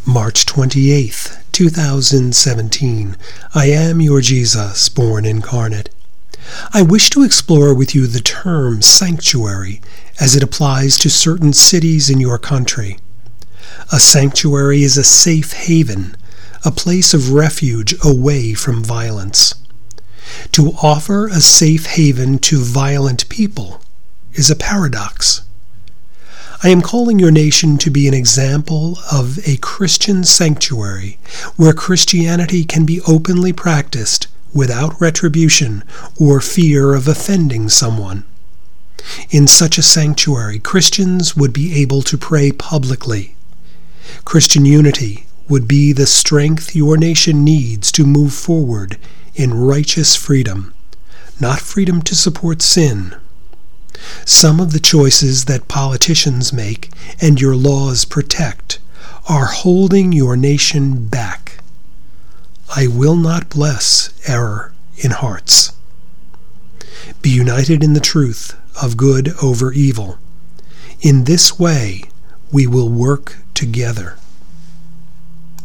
March 28th, 2017. I am your Jesus, born incarnate. I wish to explore with you the term sanctuary as it applies to certain cities in your country. A sanctuary is a safe haven, a place of refuge away from violence. To offer a safe haven to violent people is a paradox. I am calling your nation to be an example of a Christian sanctuary where Christianity can be openly practiced without retribution or fear of offending someone. In such a sanctuary, Christians would be able to pray publicly. Christian unity would be the strength your nation needs to move forward in righteous freedom, not freedom to support sin. Some of the choices that politicians make and your laws protect are holding your nation back. I will not bless error in hearts. Be united in the truth of good over evil. In this way, we will work together.